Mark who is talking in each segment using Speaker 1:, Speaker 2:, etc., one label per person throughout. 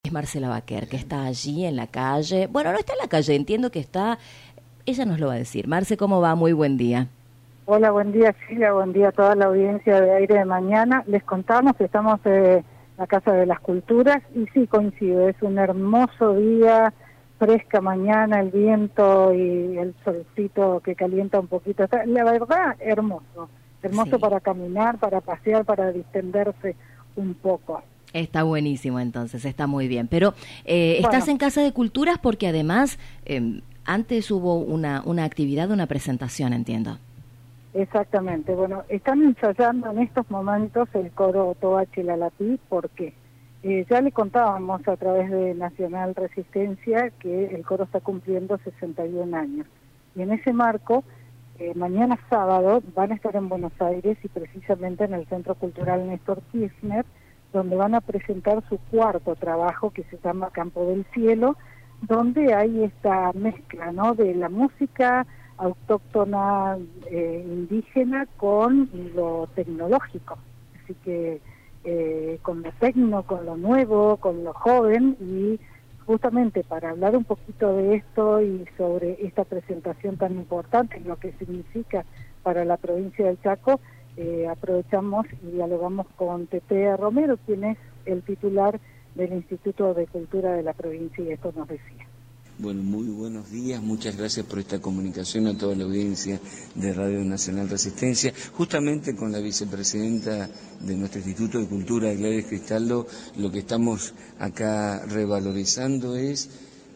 Speaker 1: es Marcela Baquer, que está allí en la calle. Bueno, no está en la calle, entiendo que está... Ella nos lo va a decir. Marce, ¿cómo va? Muy buen día.
Speaker 2: Hola, buen día, Silvia, buen día a toda la audiencia de Aire de Mañana. Les contamos que estamos en la Casa de las Culturas y sí, coincido, es un hermoso día, fresca mañana, el viento y el solcito que calienta un poquito. La verdad, hermoso sí. Para caminar, para pasear, para distenderse un poco.
Speaker 1: Está buenísimo entonces, está muy bien. Pero estás en Casa de Culturas porque además antes hubo una actividad, una presentación, entiendo.
Speaker 2: Exactamente, bueno, están ensayando en estos momentos el coro Toachi Lalapí porque ya le contábamos a través de Nacional Resistencia que el coro está cumpliendo 61 años. Y en ese marco, mañana sábado van a estar en Buenos Aires y precisamente en el Centro Cultural Néstor Kirchner, donde van a presentar su cuarto trabajo que se llama Campo del Cielo, donde hay esta mezcla, ¿no?, de la música autóctona indígena con lo tecnológico, así que con lo tecno, con lo nuevo, con lo joven, y justamente para hablar un poquito de esto y sobre esta presentación tan importante y lo que significa para la provincia del Chaco, aprovechamos y dialogamos con Tete Romero, quien es el titular del Instituto de Cultura de la provincia, y esto nos decía.
Speaker 3: Bueno, muy buenos días, muchas gracias por esta comunicación a toda la audiencia de Radio Nacional Resistencia. Justamente con la vicepresidenta de nuestro Instituto de Cultura, Gladys Cristaldo, lo que estamos acá revalorizando es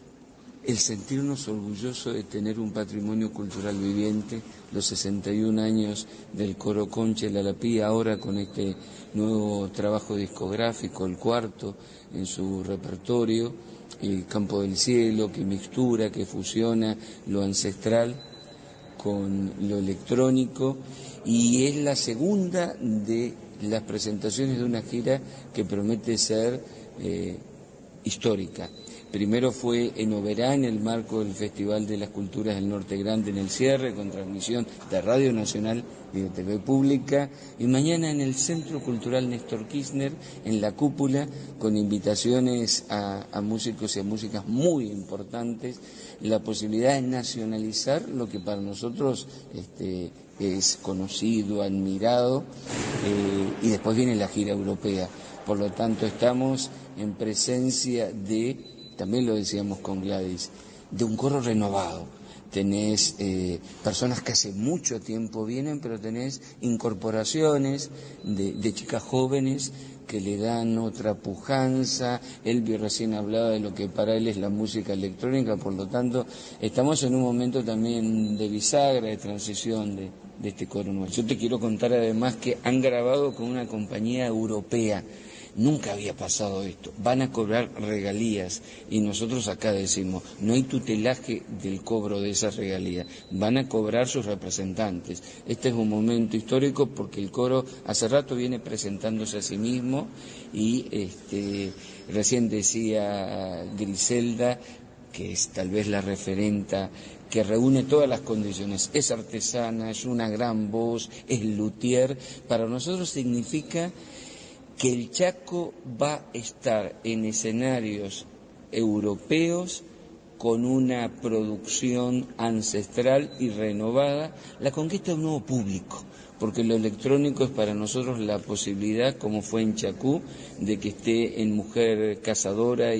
Speaker 3: el sentirnos orgullosos de tener un patrimonio cultural viviente, los 61 años del coro Concha Lalapí, ahora con este nuevo trabajo discográfico, el cuarto en su repertorio, el Campo del Cielo, que mixtura, que fusiona lo ancestral con lo electrónico, y es la segunda de las presentaciones de una gira que promete ser histórica. Primero fue en Oberá, en el marco del Festival de las Culturas del Norte Grande, en el cierre, con transmisión de Radio Nacional y de TV Pública, y mañana en el Centro Cultural Néstor Kirchner, en la cúpula, con invitaciones a músicos y a músicas muy importantes, la posibilidad de nacionalizar lo que para nosotros es conocido, admirado, y después viene la gira europea. Por lo tanto, estamos en presencia de, también lo decíamos con Gladys, de un coro renovado. Tenés personas que hace mucho tiempo vienen, pero tenés incorporaciones de chicas jóvenes que le dan otra pujanza. Elvio recién hablaba de lo que para él es la música electrónica, por lo tanto estamos en un momento también de bisagra, de transición de este coro nuevo. Yo te quiero contar además que han grabado con una compañía europea. Nunca había pasado esto. Van a cobrar regalías y nosotros acá decimos, no hay tutelaje del cobro de esas regalías. Van a cobrar sus representantes. Este es un momento histórico porque el coro hace rato viene presentándose a sí mismo y recién decía Griselda, que es tal vez la referenta, que reúne todas las condiciones. Es artesana, es una gran voz, es luthier. Para nosotros significa que el Chaco va a estar en escenarios europeos con una producción ancestral y renovada, la conquista de un nuevo público, porque lo electrónico es para nosotros la posibilidad, como fue en Chacú, de que esté en Mujer Cazadora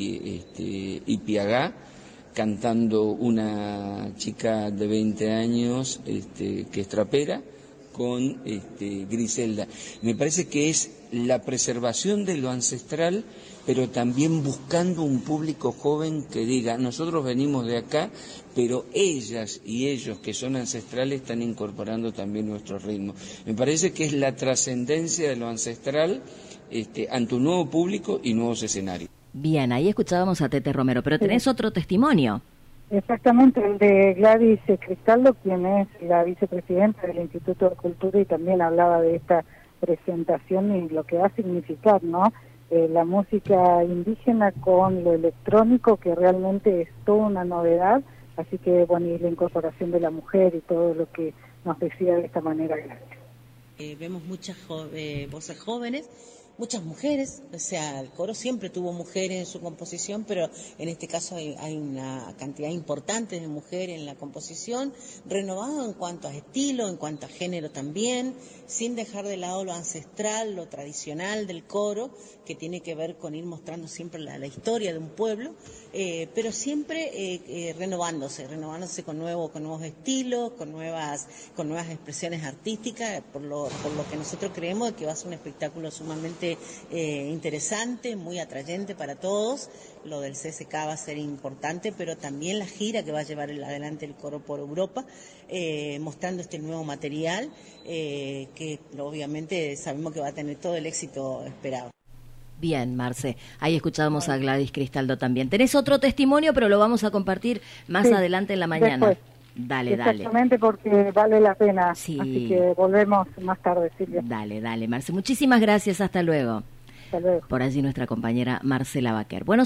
Speaker 3: y Piagá, cantando una chica de 20 años que es trapera, con Griselda. Me parece que es la preservación de lo ancestral, pero también buscando un público joven que diga, nosotros venimos de acá, pero ellas y ellos que son ancestrales están incorporando también nuestro ritmo. Me parece que es la trascendencia de lo ancestral ante un nuevo público y nuevos escenarios.
Speaker 1: Bien, ahí escuchábamos a Tete Romero, pero tenés otro testimonio.
Speaker 2: Exactamente, el de Gladys Cristaldo, quien es la vicepresidenta del Instituto de Cultura, y también hablaba de esta presentación y lo que va a significar, ¿no? La música indígena con lo electrónico, que realmente es toda una novedad, así que, bueno, y la incorporación de la mujer y todo lo que nos decía de esta manera Gladys.
Speaker 4: Vemos muchas voces jóvenes muchas mujeres, o sea, el coro siempre tuvo mujeres en su composición, pero en este caso hay una cantidad importante de mujeres en la composición, renovado en cuanto a estilo, en cuanto a género también, sin dejar de lado lo ancestral, lo tradicional del coro, que tiene que ver con ir mostrando siempre la historia de un pueblo, pero siempre renovándose con nuevos estilos, con nuevas expresiones artísticas, por lo que nosotros creemos que va a ser un espectáculo sumamente interesante, muy atrayente para todos. Lo del CSK va a ser importante, pero también la gira que va a llevar adelante el coro por Europa, mostrando este nuevo material, que obviamente sabemos que va a tener todo el éxito esperado.
Speaker 1: Bien, Marce, ahí escuchábamos a Gladys Cristaldo también. Tenés otro testimonio, pero lo vamos a compartir más adelante en la mañana.
Speaker 2: Después.
Speaker 1: Dale.
Speaker 2: Exactamente, porque vale la pena.
Speaker 1: Sí.
Speaker 2: Así que volvemos más tarde, Silvia.
Speaker 1: Dale, Marce. Muchísimas gracias. Hasta luego.
Speaker 2: Hasta luego.
Speaker 1: Por allí nuestra compañera Marcela Baquer. Bueno.